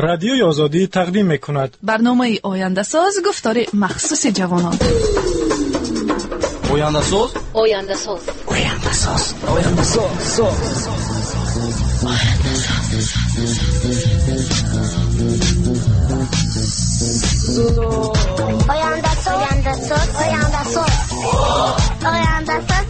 رادیوی آزادی تقدیم می‌کند. برنامه آینده ساز گفتار مخصوص جوانان. آینده ساز. آینده ساز. آینده ساز. آینده ساز. آینده ساز. آینده ساز. آینده ساز. آینده ساز.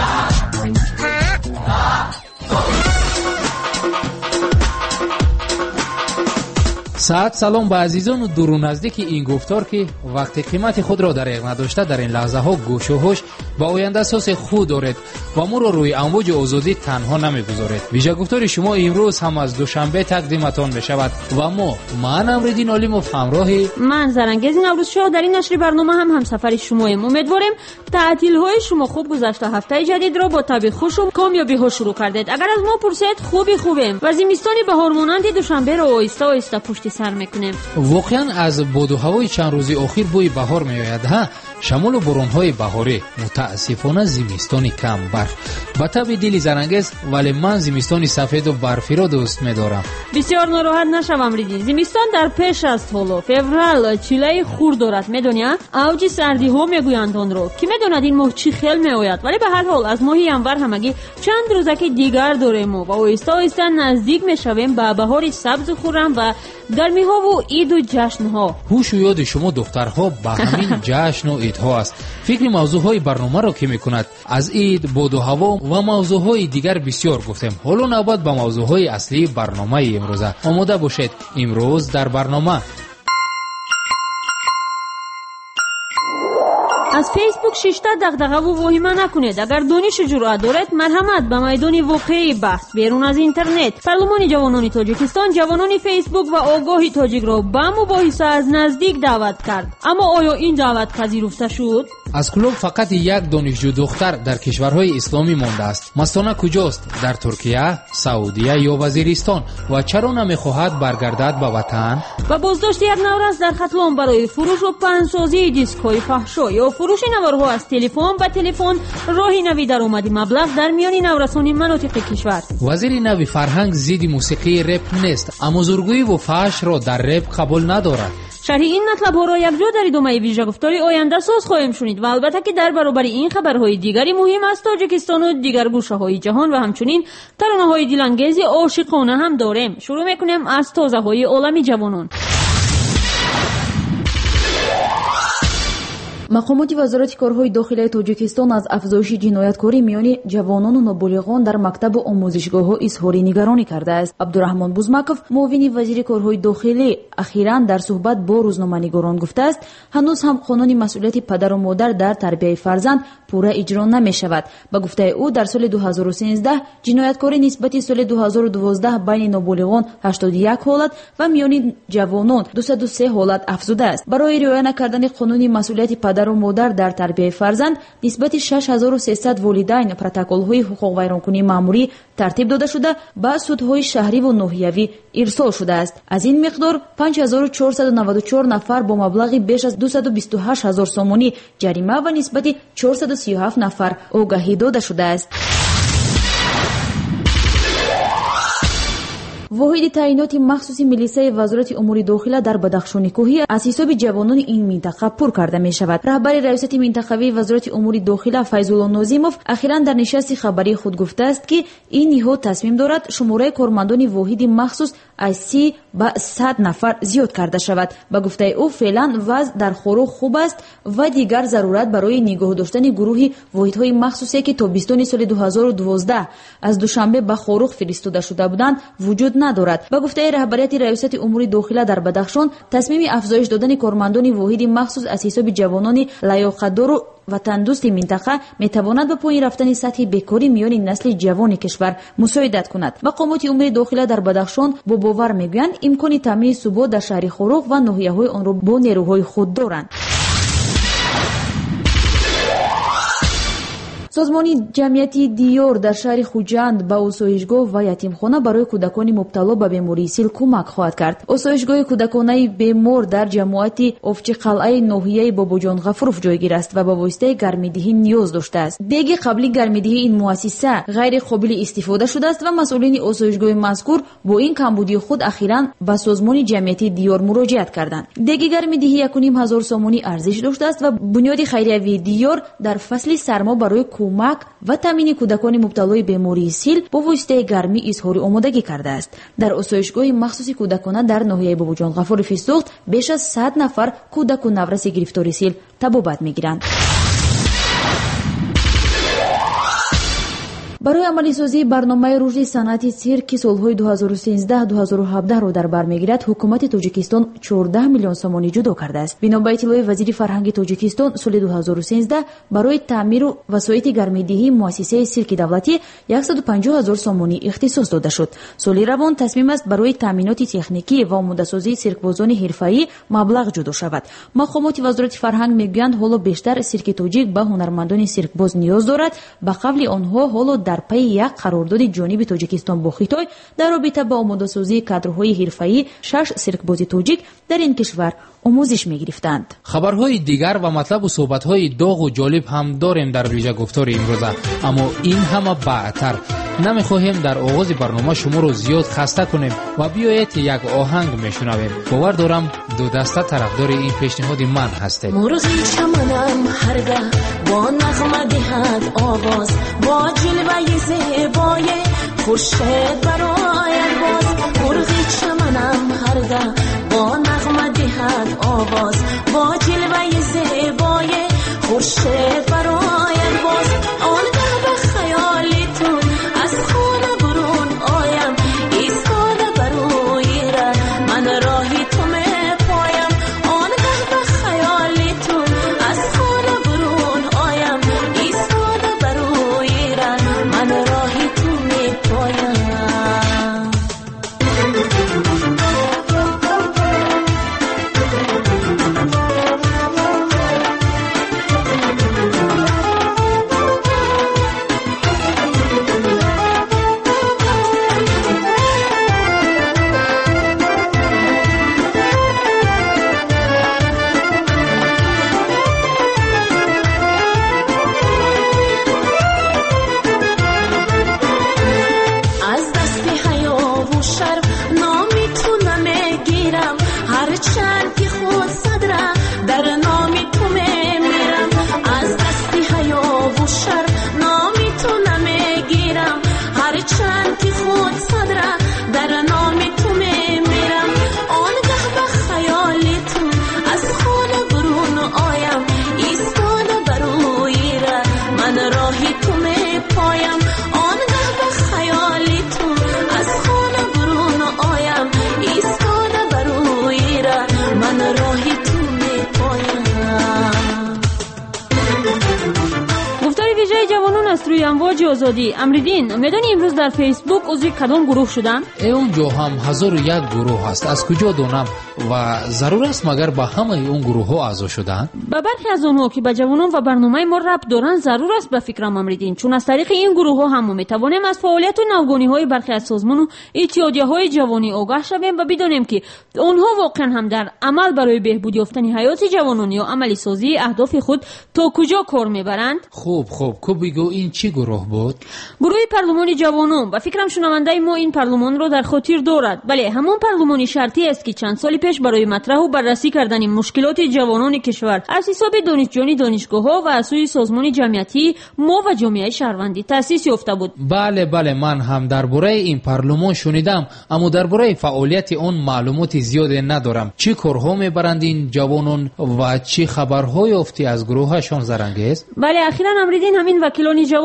سلام به عزیزان و دور و نزدیک این گفتار که وقت قیمت خود را دریغ نداشته در این لحظه ها گوش و هوش با آینده اساس خود دارید و ما را روی امواج آزادی تنها نمیگذارید. ویژه گفتار شما امروز هم از دوشنبه تقدیمتان می شود و من امردین علیموف همراه من زرنگز نوروز شاه در این نشر برنامه هم همسفر شماییم. امیدواریم تعطیل های شما خوب گذشته. هفته جدید را با طبع خوش و کامیابی ها شروع کردید. اگر از ما پرسید خوبیم و زمستان بهار مانند دوشنبه را آهسته آهسته پشت سر میکنیم. واقعا از باد و هوای چند روزی اخیر بوی بهار میآید. شمال و باران‌های بهاری، متاسفانه زمستانی کم برف. با طبع دلی زرنگز ولی من زمستانی سفید و برفی را دوست می‌دارم. بسیار ناراحت نشوم ریدین. زمستان در پیش است حالا. فوریه چیله خورد دارد میدونی؟ اوج سردی ها میگویند آن رو. کی میداند این ماه چی خیل میآید؟ ولی به هر حال از ماه ینور همگی چند روزکی دیگر داریم و آهسته آهسته نزدیک میشویم به بهار سبز و خرم و گرمی ها و عید و جشن ها. هوش و یاد شما دخترها به همین جشن و عید ها است. فکر موضوع های برنامه را که میکند از عید، باد و هوا و موضوع های دیگر بسیار گفتیم. حالا نوبت به موضوع های اصلی برنامه امروزه. آماده باشید. امروز در برنامه از فیسبوک شیشته دغدغه و واهمه نکنید. اگر دانش و جرأت دارید مرحمت به میدان واقعی بحث بیرون از اینترنت. پارلمان جوانان تاجیکستان جوانان فیسبوک و آگاه تاجیک را به مباحثه از نزدیک دعوت کرد. اما آیا این دعوت پذیرفته شد؟ از کلوب فقط یک دانشجو دختر در کشورهای اسلامی مانده است. مستانه کجاست؟ در ترکیه، سعودیه یا وزیرستان؟ و چرا نمیخواهد برگردد به وطن؟ و بازداشت یک نورس در ختلان برای فروش و پهنسازی دیسک‌های فحشا یا فروش نوارها از تلفن به تلفن راهی نوی درآمدی مبلغ در میان نورسان مناطق کشور. وزیر نوی فرهنگ ضد موسیقی رپ نیست، اما زورگویی و فحش را در رپ قبول ندارد. شرح این مطلب ها را یک جا در ادامه ویژه گفتاری آینده ساز خواهیم شنید و البته که در برابر این خبرهای دیگری مهم است تاجیکستان و دیگر گوشه های جهان و همچنین ترانه های دلانگیز عاشقانه هم داریم. شروع میکنیم از تازه های عالم جوانان. مقامات وزارت کارهای داخلی تاجیکستان از افزایش جنایتکاری میان جوانان و نابالغان در مکتب و آموزشگاه‌ها اظهار نگرانی کرده است. عبدالرحمن بوزمکов معاون وزیر کارهای داخلی اخیراً در صحبت با روزنامه‌نگاران گفته است هنوز هم قانون مسئولیت پدر و مادر در تربیت فرزند پورا اجرا نمی‌شود. با گفته او در سال 2013 جنایتکاری نسبت سال 2012 بین نابالغان 81 حالت و میان جوانان 203 حالت افزوده است. برای رعایت نکردن قانون مسئولیت پدر و مادر در تربیت فرزند نسبت 6300 والدین پروتکل‌های حقوق ویرانکنی مأموری ترتیب داده شده به سودهای شهری و ناحیوی ارسال شده است. از این مقدار 5494 نفر با مبلغ بیش از 228000 سومانی جریمه و نسبت 437 نفر آگاهی داده شده است. واحد تعیینات مخصوص میلیسای وزارت امور داخله در بدخشان کوهی از حساب جوانان این منطقه پر کرده می شود. رهبر ریاست منطقوی وزارت امور داخله فیض‌الله ناظموف اخیراً در نشست خبری خود گفته است که این نهاد تصمیم دارد شماره کارمندان واحد مخصوص از 30 به 100 نفر زیاد کرده شود. با گفته او فعلا وضع در خورو خوب است و دیگر ضرورت برای نگاه داشتن گروه واحدهای مخصوصی که تابستان سال 2012 از دوشنبه به خورو فرستاده شده بودند وجود ندارد. با گفته رهبریت ریاست امور داخله در بدخشان تصمیم افزایش دادن کارمندان واحد مخصوص از حساب جوانان لیاقتدار و وطن دوست منطقه میتواند به پایین رفتن سطح بیکاری میان نسل جوان کشور مساعدت کند. مقامات امور داخله در بدخشان با باور میگویند امکان تامین ثبات در شهر خوروق و ناحیه‌های آن را با نیروهای خود دارند. سازمان جمعیتی دیور در شهر خوجند با آسایشگاه و یتیمخانه برای کودکان مبتلا به بیماری سیل کمک خواهد کرد. آسایشگاه کودکانه بیمار در جماعت افچ قلعه ناحیه باباجان غفورов جایگیر است و با واسطه گرمیدهی نیاز داشته است. دیگه قبلی گرمیدهی این مؤسسه غیر قابل استفاده شده است و مسئولین آسایشگاه مذکور با این کمبودی خود اخیراً به سازمان جمعیتی دیور مراجعت کردند. دیگه گرمیدهی 1,500 سومانی ارزش داشته است و بنیاد خیریه دیور در فصل سرما برای کمک و تامین کودکان مبتلای بیماری سیل با واسطه گرمی اظهار آمادگی کرده است. در آسایشگاه مخصوص کودکانه در ناحیه باباجان غفور فیسوخت بیش از 100 نفر کودک و نورس گرفتار سیل تبابت میگیرند. برای عملی سازی برنامه رشد صنعت سیرک سالهای 2013-2017 را در بر میگیرد، حکومت تاجیکستان 14 میلیون سومانی جدا کرده است. بنا به اطلاع وزیر فرهنگ تاجیکستان، سال 2013 برای تعمیر و وسایط گرمیدهی مؤسسه سیرک دولتی 150,000 سومانی اختصاص داده شد. سال روان تصمیم است برای تامینات تکنیکی و آماده سازی سیرکبازان حرفه‌ای مبلغ جدا شود. مقامات وزارت فرهنگ میگویند حالا بیشتر سیرک تاجیک به هنرمندان سیرکباز نیاز دارد. به قول آنها حالا در پی یک قرارداد جانب تاجیکستان با خیتای در رابطه با آماده‌سازی کادرهای حرفه‌ای 6 سیرکباز تاجیک در این کشور آموزش می‌گرفتند. خبرهای دیگر و مطلب و صحبت‌های داغ و جالب هم داریم در ویژه گفتار امروزه، اما این همه بعدتر. نمی‌خواهیم در آغاز برنامه شما رو زیاد خسته کنیم و بیایید یک آهنگ میشنویم. باور دارم دو دسته طرفدار این پیشنهاد من هستید. مرغی چمنم هرگاه با نغمه دهد آواز، با جلوه زیبای خورشید برآید باز. مرغی چمنم هرگاه با نغمه دهد آواز، با جلوه زیبای خورشید برآید باز. آنگاه به خیالتون از خانه برون آیم، ایستاده بروی را من راهی تو میپایم. آنگاه به خیالتون از خانه برون آیم، ایستاده بروی را من راهی تو میپایم. روی امواج آزادی. امریدین، میدونی امروز در فیسبوک عضو کدام گروه شدم؟ اونجا هم 1001 گروه هست. از کجا دونم و ضرور است مگر به همه اون گروه ها اعضا شدن؟ به برخی از اونها که به جوانان و برنامه ما ربط دارن ضرور است به فکرم امریدین، چون از طریق این گروه ها هم میتوانیم از فعالیت و نوگانی های برخی از سازمان و اتحادیه های جوانی آگاه شویم و بدانیم که اونها واقعا هم در عمل برای بهبود یافتن حیات جوانان یا عملی سازی اهداف خود تا کجا کار میبرند. خوب کو بگو این چی گروه بود؟ گروه پارلمان جوانان. و فکرم شنونده ما این پارلمان رو در خاطر دارد. بله، همون پارلمانی شرطی است که چند سال پیش برای مطرح و بررسی کردن مشکلات جوانان کشور از حساب دانشجویان دانشگاه‌ها و از سوی سازمان جمعیتی ما و جامعه شهروندی تأسیس یافته بود. بله من هم درباره این پارلمان شنیدم، اما درباره فعالیت اون معلومات زیادی ندارم. چی کارها میبرند این جوانان و چی خبرهای افتی از گروهشان زرنگیز؟ بله، اخیراً امریدین همین وکیلان جوان این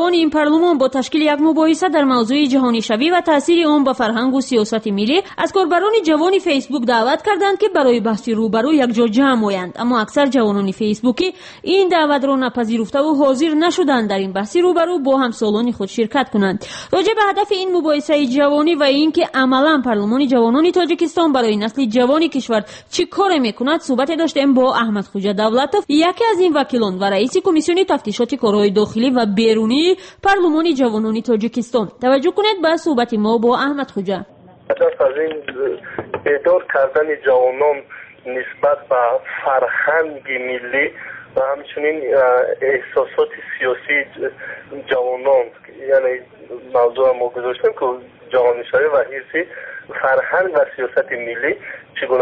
پارلمان با تشکیل یک مباحثه در موضوع جهانی شوی و تاثیر آن به فرهنگ و سیاست ملی از کاربران جوان فیسبوک دعوت کردند که برای بحث روبرو یک جا جمع آیند، اما اکثر جوانان فیسبوکی این دعوت را نپذیرفته و حاضر نشدند در این بحث روبرو با همسالان خود شرکت کنند. راجع به هدف این مباحثه جوانی و اینکه عملا پارلمان جوانان تاجیکستان برای نسل جوان کشور چی کار میکند صحبت داشتیم با احمد خوجا دولتوف، یکی از این وکیلان و رئیس کمیسیون تفتیشات کارهای داخلی و بیرونی پارلمان جوانان تاجیکستان. توجه کنید به صحبت ما با احمد خوجا. هدف از این بیدار کردن جوانان نسبت به فرهنگ ملی و همچنین احساسات سیاسی جوانان، یعنی موضوع ما گذاشتیم که جهانی‌شوی و حرص فرهنگ و سیاست ملی چگونه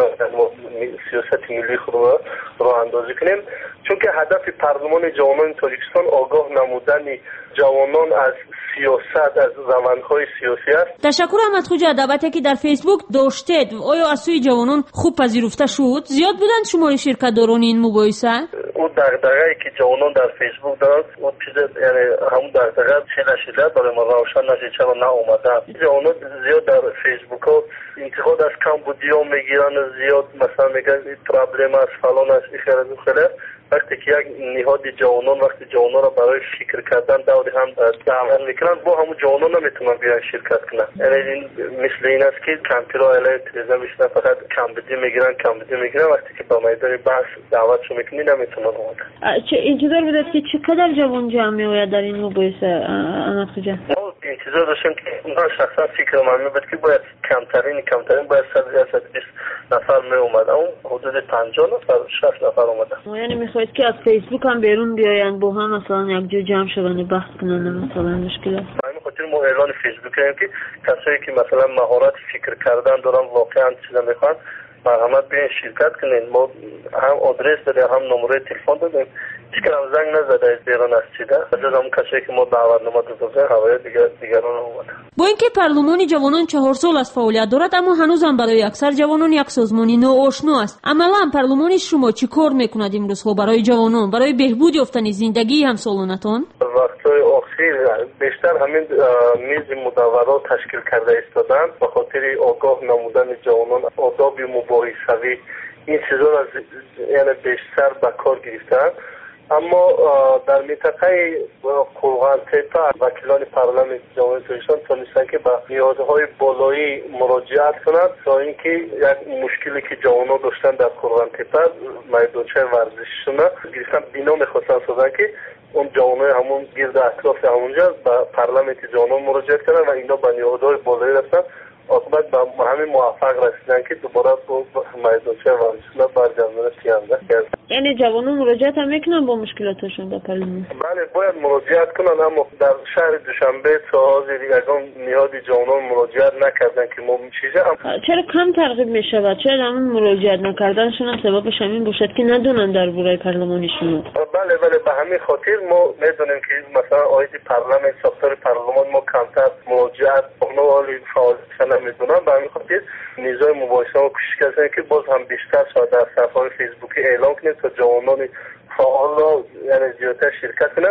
سیاست ملی خود را راه اندازی کنیم، چون که هدف پارلمان جوانان تاجیکستان آگاه نمودن جوانان از سیاست، از روندهای سیاسی است. تشکر احمد خوجا. دعوتی که در فیسبوک داشتید آیا از سوی جوانان خوب پذیرفته شد؟ زیاد بودند شمار شرکت‌داران این مباحثه؟ اون دغدغه‌ای که جوانان در فیسبوک دارند اون چیز، یعنی همون دغدغه چه برای ما روشن نشد چرا ناآمده. جوانان زیاد در فیسبوک ها انتقاد از کمبودیا میگیرن، زیاد مثلا میگن پرابلم است فلان است خیلی. وقتی که یک نهاد جوانان وقتی جوانان را برای فکر کردن دور هم دعوت میکنن، با همون جوانان نمیتونن بیان شرکت کنن. یعنی این مثل این است که کمپیوتر علیه تلویزیون میشن فقط کمبودی میگیرن وقتی که با میدان بحث دعوتشو میکنی نمیتونن اومد. انتظار بودید که چقدر جوان جمع میآید در این مباحثه احمد خوجا؟ انتظار داشتم که من شخصا فکر من میبود که باید کمترین باید 120 نفر می اومد، اون حدود 50 نفر 60 نفر اومده. یعنی میخواید که از فیسبوک هم بیرون بیاین با هم مثلا یک جا جمع شون بحث کنن مثلا مشکل است؟ همین خاطر ما اعلان فیسبوک کردیم که کسایی که مثلا مهارت فکر کردن دارن واقعا چیزا میخوان مرحمت بیاین شرکت کنین. ما هم آدرس دادیم هم نمره تلفن دادیم، هیچ هم زنگ نزده از بیرون از چیده از همون کسایی که ما دعوتنامه دادیم هوای دیگران اومد. با اینکه پارلمان جوانان 4 سال از فعالیت دارد اما هنوزم برای اکثر جوانان یک سازمانی ناآشنا است. عملا پارلمان شما چی کار میکند امروزها برای جوانان، برای بهبود یافتن زندگی همسالانتان؟ وقت‌های اخیر بیشتر همین میز مداورات تشکیل کرده ایستادن به خاطر آگاه نمودن جوانان آداب مباحثوی. این چیزا را یعنی بیشتر به کار گرفتن، اما در منطقه قرغان تپه وکیلان پارلمان جوانان تاجیکستان تونستن که به نیازهای بالایی مراجعت کنند تا اینکه یک مشکلی که جوانان داشتن در قرغان تپه میدانچه ورزششون گرفتن بنا میخواستن سازن که اون جوانای همون گرد اطراف همونجا به پارلمان جوانان مراجعت کردن و اینا به نیازهای بالایی رسیدن. عاقبت به همین موفق رسیدن که دوباره با میدانچه ورزشگاه برگردوندن تیانده کرد. یعنی جوانان مراجعت هم میکنن با مشکلاتشون به پارلمان؟ بله باید مراجعت کنن، اما در شهر دوشنبه تا حاضر یگان نهاد جوانان مراجعت نکردن که ما چیزه چرا کم ترغیب میشود؟ چرا همون مراجعت نکردنشون هم سببش همین باشد که ندونن درباره پارلمانشون؟ بله به همین خاطر ما میدونیم که مثلا آید پارلمان ساختار پارلمان ما کمتر مراجعت اونو فعالیت نمیدونن. به همین خاطر نیزای مباحثه ما کوشش کردن که باز هم بیشتر شاید در صفحات فیسبوکی اعلام کنیم تا جوانان فعال را یعنی زیادتر شرکت کنن.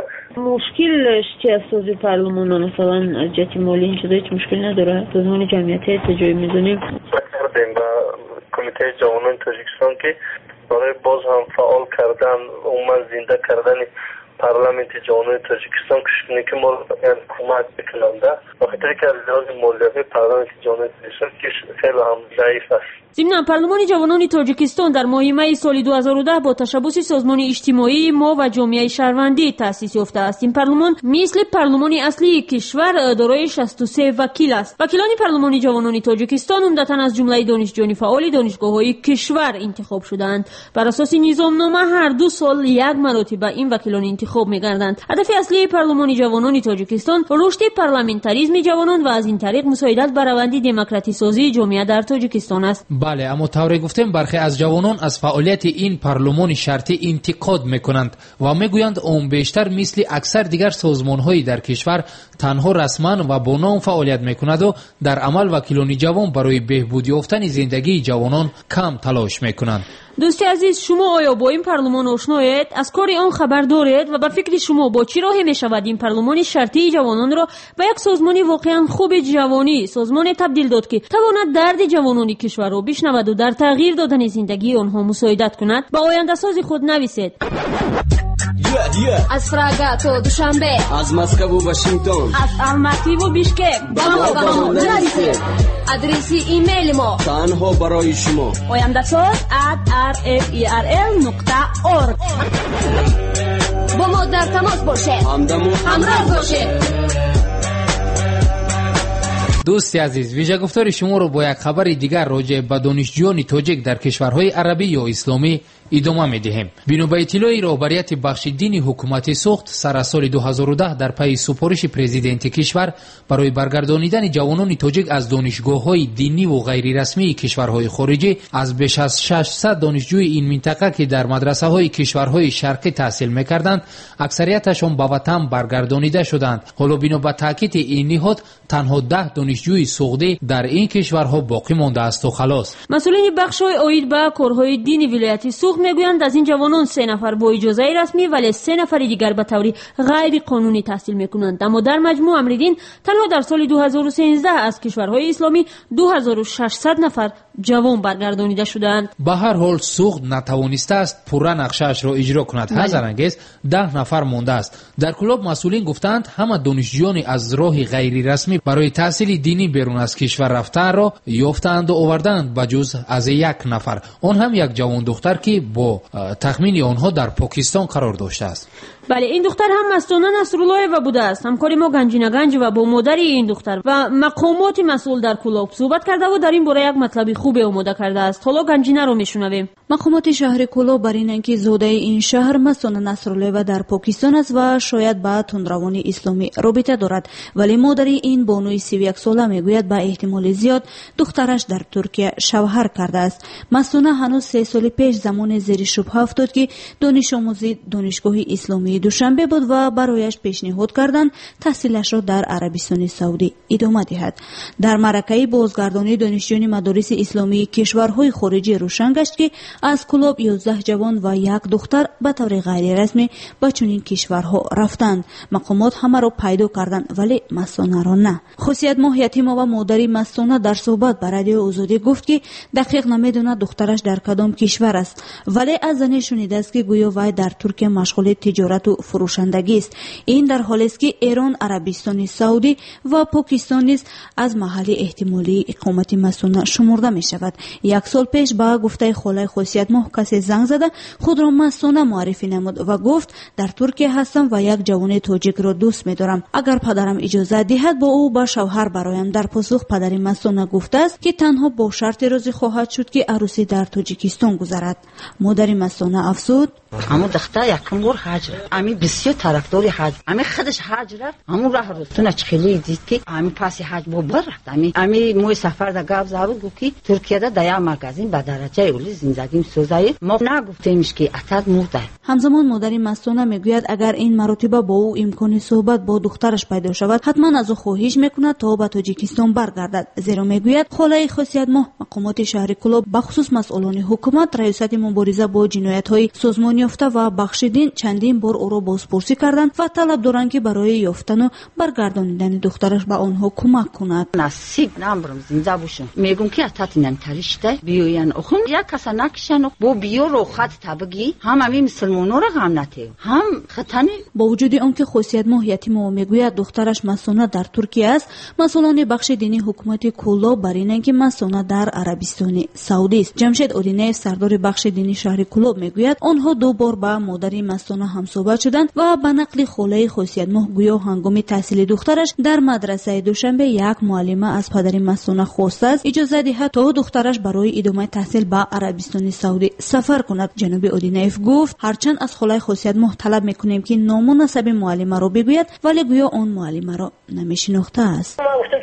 مشکلش چی از سازی پارلمان مثلا از جهت مالی این شده هیچ مشکل نداره؟ سازمان جمعیتی ارتجاعی میدونیم کردیم با کمیته جوانان تاجیکستان که برای باز هم فعال کردن عموما زنده کردن پارلمان جوانان تاجیکستان کشکنه که ما کمک بکننده و خاطر که از لحاظ مالیاتی پارلمان جوانان تاجیکستان خیلی هم ضعیف است. ضمن پارلمان جوانان تاجیکستان در ماه می سال 2010 با تشبث سازمان اجتماعی ما و جامعه شهروندی تأسیس یافته است. این پارلمان مثل پارلمان اصلی کشور دارای 63 وکیل است. وکیلان پارلمان جوانان تاجیکستان عمدتاً از جمله دانشجویان فعال دانشگاه‌های کشور انتخاب شدند. بر اساس نظامنامه هر 2 سال یک مرتبه این وکیلان انتخاب می‌گردند. هدف اصلی پارلمان جوانان تاجیکستان رشد پارلمانتاریسم جوانان و از این طریق مساعدت بر روند دموکراتی سازی جامعه در تاجیکستان است. بله، اما طوری گفتیم برخی از جوانان از فعالیت این پارلمان شرطی انتقاد میکنند و میگویند اون بیشتر مثل اکثر دیگر سازمان‌های در کشور تنها رسما و با نام فعالیت میکند و در عمل وکیلان جوان برای بهبود یافتن زندگی جوانان کم تلاش میکنند. دوستی عزیز، شما آیا با این پارلمان آشنایید؟ از کار آن خبر دارید و به فکر شما با چی راهی می شود این پارلمان شرطی جوانان را به یک سازمان واقعا خوب جوانی سازمان تبدیل داد که تواند درد جوانان کشور را بشنود و در تغییر دادن زندگی آنها مساعدت کند؟ با آینده سازی خود نویسید. از فراگا تا دوشنبه، از مسکو و واشنگتن، از الماتی و بیشکک با ما نویسید. ادرسی ایمیل ما تنها برای شما oyandasaz@rferl.org. با ما در تماس باشید، همراه باشید. دوستی عزیز، ویژه گفتار شما رو با یک خبر دیگر راجع به دانشجویان تاجیک در کشورهای عربی یا اسلامی ادامه می‌دهیم. بنا به اطلاع رهبریت بخش دینی حکومت سوخت سر از سال 2010 در پی سفارش پرزیدنت کشور برای برگردانیدن جوانان تاجیک از دانشگاه‌های دینی و غیر رسمی کشورهای خارجی از بیش از 600 دانشجوی این منطقه که در مدرسه‌های کشورهای شرقی تحصیل می‌کردند، اکثریتشان به وطن برگردانیده شدند. حالا بنا به تاکید این نهاد تنها 10 دانشجوی سوختی در این کشورها باقی مانده است و خلاص. مسئولین بخش‌های اید به کارهای دینی ولایت سوخت میگویند از این جوانان 3 نفر با اجازه رسمی ولی 3 نفر دیگر به طور غیر قانونی تحصیل میکنند. اما در مجموع امریدین تنها در سال 2013 از کشورهای اسلامی 2600 نفر جوان برگردانیده شدند. به هر حال سوخت نتوانسته است پورا نقشه‌اش را اجرا کند. حزرانگیز 10 نفر مانده است. در کلاب مسئولین گفتند همه دانشجویان از راه غیر رسمی برای تحصیل دینی بیرون از کشور رفتن را یافتند و آوردند بجز از 1 نفر، آن هم یک جوان دختر که با تخمین آنها در پاکستان قرار داشته است. بله، این دختر هم مستانه نصرالله و بوده است. همکار ما گنجینه گنج و با مادر این دختر و مقامات مسئول در کلاب صحبت کرده و در این باره یک مطلب خوب آماده کرده است. حالا گنجینه رو میشنویم. مقامات شهر کلاب بر اینند که زاده این شهر مستانه نصرالله و در پاکستان است و شاید با تندروان اسلامی رابطه دارد، ولی مادر این بانوی 31 ساله میگوید با احتمال زیاد دخترش در ترکیه شوهر کرده است. مستانه هنوز 3 سال پیش زمان زیر شبهه افتاد که دانش آموزی دانشگاه اسلامی دوشنبه بود و برایش پیشنهاد کردند تحصیلش را در عربستان سعودی ادامه دهد. در معرکه بازگردانی دانشجویان مدارس اسلامی کشورهای خارجی روشن گشت که از کلاب 11 جوان و 1 دختر به طور غیر رسمی به چنین کشورها رفتند. مقامات همه را پیدا کردند ولی مستانه را نه. خاصیت ماه یتیم و مادر مستانه در صحبت با رادیو آزادی گفت که دقیق نمیدونه دخترش در کدام کشور است، ولی از زنی شنیده است که گویا وی در ترکیه مشغول تجارت و فروشندگی است. این در حالی است که ایران، عربستان سعودی و پاکستان نیز از محل احتمالی اقامت مستانه شمرده می شود. 1 سال پیش با گفته خاله خاصیت ماه کسی زنگ زده خود را مستانه معرفی نمود و گفت در ترکیه هستم و 1 جوان تاجیک را دوست می دارم. اگر پدرم اجازه دهد با او به شوهر برایم. در پاسخ پدر مستانه گفته است که تنها با شرط راضی خواهد شد که عروسی در تاجیکستان گذرد. مادر مستانه افزود: اما دختر یکم بار حج رفت. امی بسیار طرفدار حج. امی خودش حج رفت. اما راه رفتن خیلی دید که امی پاس حج با بر رفت. امی موی سفر دا گاف زارو گفت ترکیه دا دایا مگزین به درجه اولی زندگی سوزای ما نگفتیمش که اتاد مرده. همزمان مادر مستانه میگوید اگر این مرتبه با او امکان صحبت با دخترش پیدا شود حتما از او خواهش میکند تا به تاجیکستان برگردد، زیرا میگوید خاله خاصیت ماه مقامات شهر کلاب بخصوص مسئولان حکومت ریاست مبارزه با جنایت‌های سازمانی یافته و بخشیدین چندین بار او را بازپرسی کردند و طلب دارند که برای یافتن و برگردانیدن دخترش به آنها کمک کند. نصیب نمبرم زنده باشم. میگم که اتات نمیتریشته بیاین اخون یا کسا نکشن با بیو رو خط تبگی هم امی مسلمانو را غم نتیو هم خطنی. با وجود آنکه خاصیت ماه یتیم و میگوید دخترش مستانه در ترکیه است، مسئولان بخش دینی حکومت کلاب بر اینند که مستانه در عربستان سعودی است. جمشید اودینیف سردار بخش دینی شهر کلاب میگوید آنها 2 بار با مادر مستانه هم صحبت شدند و به نقل خاله خاصیت ماه گویا هنگام تحصیل دخترش در مدرسه دوشنبه 1 معلمه از پدر مستانه خواسته است اجازه دهد تا دخترش برای ادامه تحصیل به عربستان سعودی سفر کند. جناب اودینیف گفت هرچند از خاله خاصیت ماه طلب میکنیم که نام و نسب معلمه را بگوید ولی گویا آن معلمه را نمیشناخته است. ما گفتم تلفن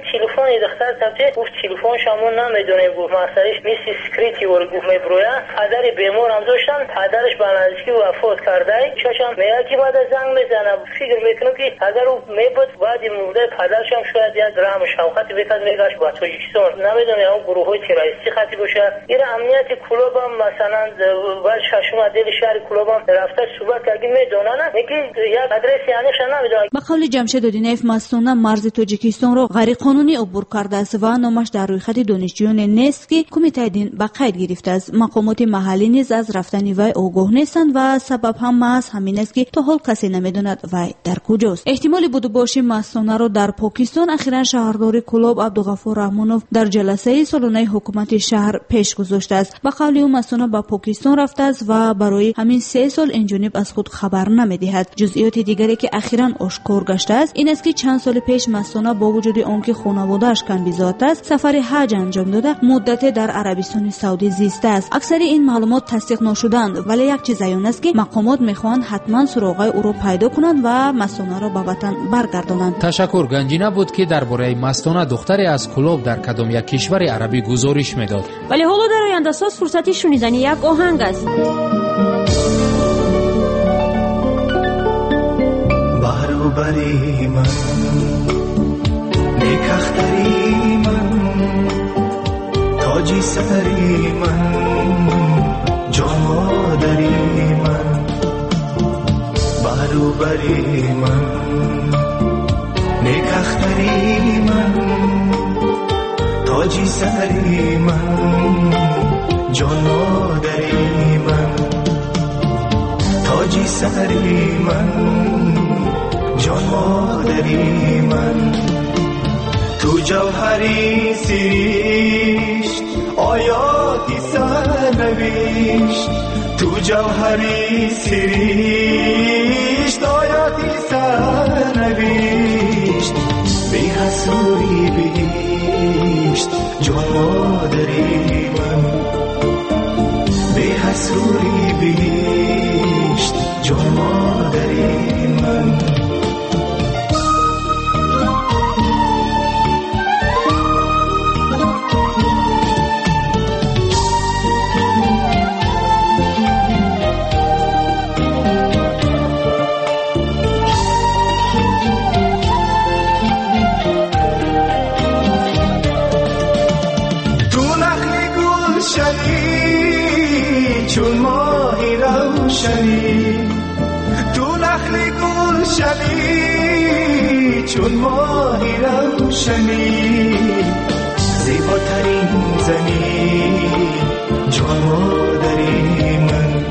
دختر تبته گفت تلفن شما نمیدونه گفت مسئلهش میسی سکریتی و گفت میبرویا پدر بیمار هم داشتن پدرش به نزدیکی وفات کرده شاشم میگه که بعد زنگ میزنه فکر میکنم که اگر او میبود بعد مرده پدرش هم شاید یک رحم شوقتی بکرد میگاش با تاجیکستان نمیدونه اون گروه های تروریستی خطی باشه این امنیت کلوب هم مثلا بعد ششم دل شهر کلوب هم رفته صحبت اگه میدونه میگه یک آدرس یعنیش نمیدونه. به قول جمشید الدینیف مستونه مرز تاجیکستان را غیر قانونی عبور کرده است و نامش در رویخط دانشجویان نیست که کمیته دین به قید گرفته است. مقامات محلی نیز از رفتن وی آگاه نیستند و سبب هم محض همین است که تا حال کسی نمیداند وی در کجاست. احتمال بودباشی مستونه را در پاکستان اخیراً شهردار کلوب عبدالغفور رحمانوف در جلسه سالانه حکومت شهر پیش گذاشته است. به قول او مستونه به پاکستان رفته است و برای همین 3 سال این جانب از خود خبر نمیدهد. جزئیات دیگری که اخیراً آشکار گشته است این است که چند سال پیش مستونه با وجود آنکه خانواده‌اش کنبیزات است سفر حج انجام داده مدتی در عربستان سعودی زیسته است. اکثر این معلومات تصدیق نشدند ولی یک چیز عیان است که مقامات میخواهند حتما سراغ او را پیدا کنند و مستونه را به وطن برگردانند. تشکر. گنجینه بود که درباره مستونه دختری از کلوب در کدام یک کشور عربی گزارش میداد. ولی حالا در آینده ساز فرصتی شنیدن یک آهنگ است. بری من نیکختری من تاجی سری من جامادری من بری من نیکختری من تاجی سری من جامادری من تاجی سری من جان مادری من تو جوهری سریشت آیاتی سرنوشت تو جوهری سریشت آیاتی سرنوشت بی حسوری بیشت جان مادری من بی حسوری بیشت جان مادری من چون ماهی روشنی تو نخل گل شوی چون ماهی روشنی زیباترین زنی جان مادری من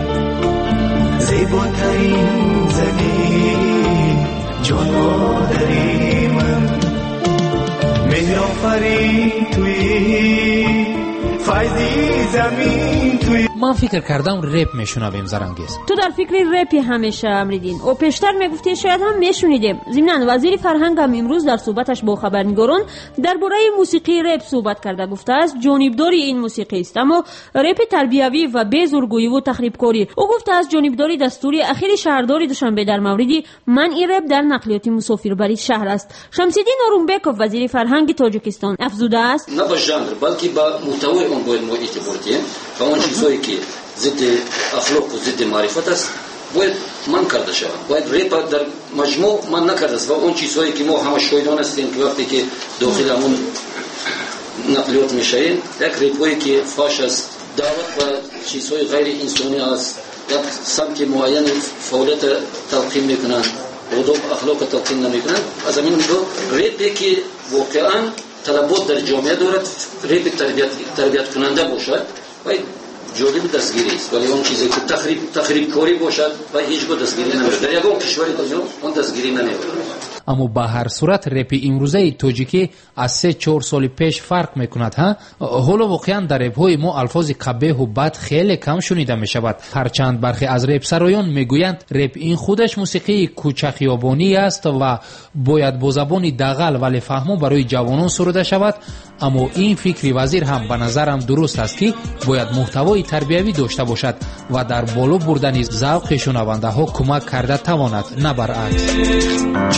زیباترین زنی جان مادری من مهرآفرین توی فایزی زمین توی. من فکر کردم رپ میشنویم زرنگیز. تو در فکر رپی همیشه امریدین و پیشتر میگفتی شاید هم میشنیدیم. ضمناً وزیر فرهنگ هم امروز در صحبتش با خبرنگاران درباره موسیقی رپ صحبت کرده گفته است جانبداری این موسیقی است اما رپ تربیوی و بی‌زورگویی و تخریبکاری. او گفته است جانبداری دستوری اخیر شهرداری دوشنبه در موردی منع رپ در نقلیات مسافربری شهر است. شمس‌الدین اورونبکوف وزیر فرهنگ تاجیکستان افزوده است نه با ژانر بلکه با محتوای اون باید ما اعتبار دهیم و اون چیزایی که ضد اخلاق و ضد معرفت است باید من کرده شود. باید ریپ در مجموع من نکرده است و اون چیزهایی که ما همه شاهدان هستیم که وقتی که داخل همون نقلیات میشیم یک ریپایی که فاش است دعوت و چیزهای غیر انسانی است یک سمت معین فعالیت تلقین میکنند آداب اخلاق تلقین نمیکنند. از همین رو ریپی که واقعا طلبات در جامعه دارد ریپ تربیت کننده باشد و جالب دستگیری است ولی اون چیزی که تخریب کاری باشد و هیچ گونه دستگیری نمیشه در یگان کشوری دنیا اون دستگیری نمیشه. اما به هر صورت رپ امروزه تاجیکی از 3-4 سال پیش فرق میکند ها. حالا واقعا در رپ های ما الفاظ قبیح و بد خیلی کم شنیده میشود. هرچند برخی از رپ سرایان میگویند رپ این خودش موسیقی کوچه خیابانی است و باید با زبان دغل ولی فهمو برای جوانان سروده شود. اما این فکر وزیر هم به نظرم درست است که باید محتوای تربیوی داشته باشد و در بالا بردن ذوق شنونده ها کمک کرده تواند نه برعکس. چشم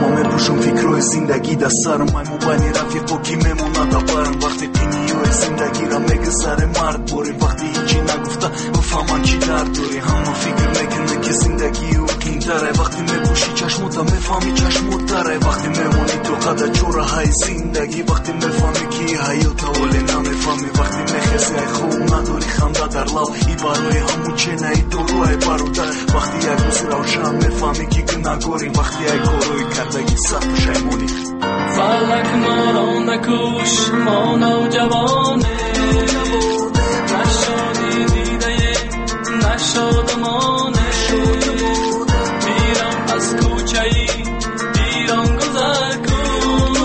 اما میپوشم فکرهای زندگی در سرم ای موبایل رفیقو کی میمونه تا برم وقتی قینیوی زندگی را میگذره مرد بوری وقتی هیچی نگفته بفهمن چی درد داری همه فکر میکنه که زندگی او کینتره وقتی میپوشی چشموتا میفهمی چشموت داره وقتی میمونی تو قدر جوره های زندگی وقتی میفهمی کی حیاتا ولی نمیفهمی وقتی میخیزی ای خوب نداری خنده در لب ای برای همون چنه ای دورو ای برادر وقتی یک روز روشن میفهمی که گناهگاری وقتی ای کاروی کردگی صد پشیمونی فلک ما را نکوش ما نوجوانه نشادی دیده نشادمانه میرم از کوچه ای ایران گذر کن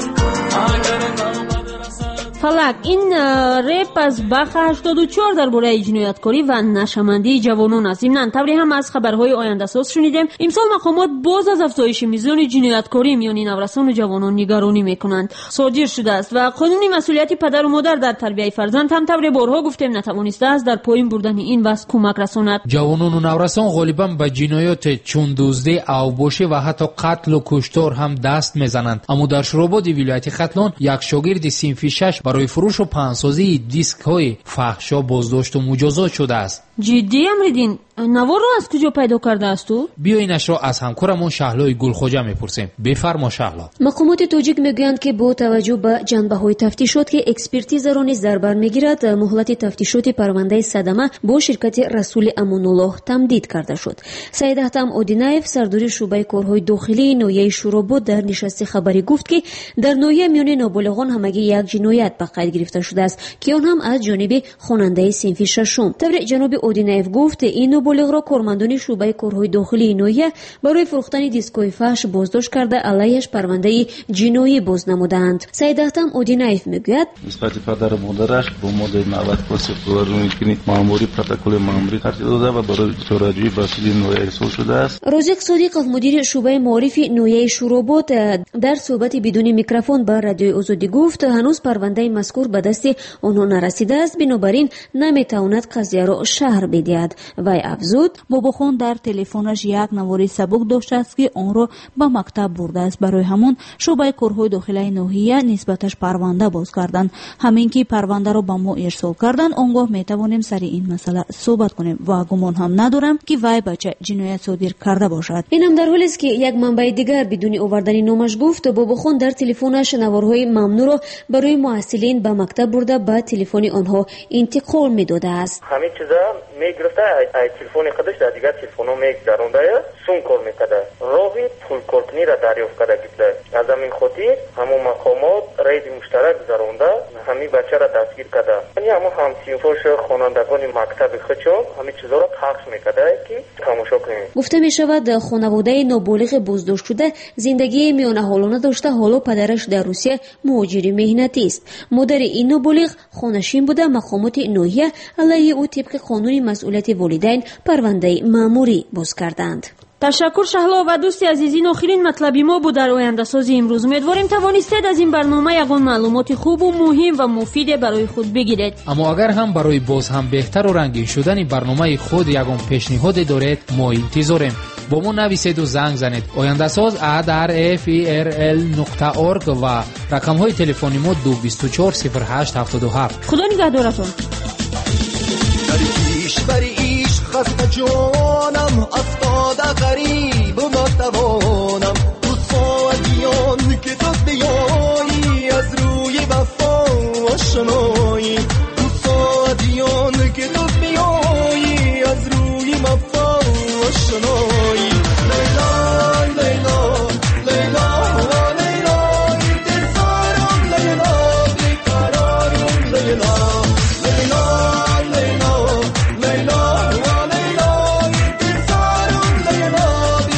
اگر نوبت رسد فلک این رپ از بخ 84 درباره جنایتکاری و نشمندی جوانان است. ضمن تبری هم از خبرهای آینده ساز شنیدیم امسال مقامات باز از افزایش میزان جنایتکاری میان نورسان و جوانان نگرانی میکنند. صادر شده است و قانون مسئولیت پدر و مادر در تربیت فرزند هم تبری بارها گفتیم نتوانسته است در پایین بردن این وضع کمک رساند. جوانان و نورسان غالبا به جنایات چون دزدی، اوباشی و حتی قتل و کشتار هم دست میزنند. اما در شوراباد ولایت ختلان یک شاگرد صنف 6 برای فروش و پهنسازی دیسک های فحشا بازداشت و مجازات شده است. جدی امریدین نوار رو از کجا پیدا کرده است تو؟ بیایینش را از همکارمون شهلای گلخوجه میپرسیم. بفرما شهلا. مقامات تاجیک میگویند که با توجه به جنبه‌های تفتیشات که اکسپرتیز را نیز در بر میگیرد مهلت تفتیشات پرونده صدمه با شرکت رسول امان‌الله تمدید کرده شد. سید احتم اودینایف سرداری شعبه کارهای داخلی ناحیه شوراباد در نشست خبری گفت که در ناحیه میان نابالغان همگی یک جنایت به قید گرفته شده است که آن هم از جانب خواننده صنف ششم. جناب اودینایف گفت این بالغ را کارمندان شعبه کارهای داخلی ناحیه برای فروختن دیسک‌های فحش بازداشت کرده علیهش پرونده جنایی باز نمودند. سید احتم اودینایف میگوید نسبت پدر و مادرش با ماده 90 پاسخ روی کنید ماموری پروتکل ماموری ترتیب داده و برای چاره‌جویی بسیج ناحیه ارسال شده است. رازق صادق مدیر شعبه معارف ناحیه شوراباد در صحبت بدون میکروفون با رادیو آزادی گفت هنوز پرونده مذکور به دست آنها نرسیده است، بنابراین نمیتواند قضیه را شهر بدهد. وی افزود باباخان در تلفنش یک نوار سبک داشته است که آن را به مکتب برده است. برای همون شعبه کارهای داخلی ناحیه نسبتش پرونده باز کردند. همین که پرونده را به ما ارسال کردند آنگاه میتوانیم سر این مسئله صحبت کنیم و گمان هم ندارم که وی بچه جنایت صادر کرده باشد. این هم در حالی است که یک منبع دیگر بدون آوردن نامش گفت باباخان در تلفنش نوارهای ممنوع را برای معسلین به مکتب برده به تلفن آنها انتقال میداده است. همین چیزا میگرفته ای تلفن خودش در دیگر تلفن‌ها میگذرونده سون کار میکرده راوی پول کارکنی را دریافت کرده گفته از همین خاطر همون مقامات رید مشترک گذرونده همین بچه را دستگیر کرده یعنی همون همسینفاش خوانندگان مکتب خودشون همین چیزا را پخش میکرده که تماشا کنیم. گفته میشود خانواده نابالغ بازداشت شده زندگی میان حالانه داشته، حالا پدرش در روسیه مهاجر مهنتی است. مادر این نابالغ خانشین بوده. مقامات ناحیه علیه او طبق قانون مسئولیت والدین پرونده مأموری باز کردند. تشکر شهلا و دوستی عزیزین. آخرین مطلبی ما بود در آینده سازی امروز. امیدواریم توانستید از این برنامه یگان معلومات خوب و مهم و مفید برای خود بگیرید. اما اگر هم برای باز هم بهتر و رنگین شدن برنامه خود یگان پیشنهاد دارید ما انتظاریم. با ما نویسید و زنگ زنید. آینده ساز @ferl.org و رقم های تلفنی ما 2240877. خدا نگهدارتون. خسته جانم افتاده غریب و ناتوانم تو ساعتیان که تو بیایی از روی وفا آشنایی تو ساعتیان که تو بیایی از روی وفا آشنایی لیلا لیلا لیلا لیلا انتظارم لیلا بیقرارم لیلا لیلا لیلا لیلا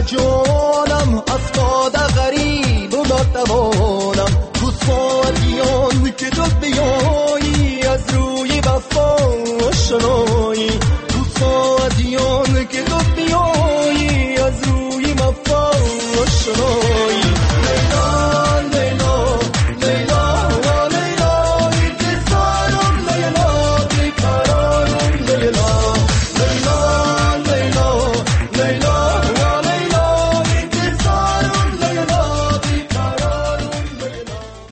جانم افتاده غریب و ناتوان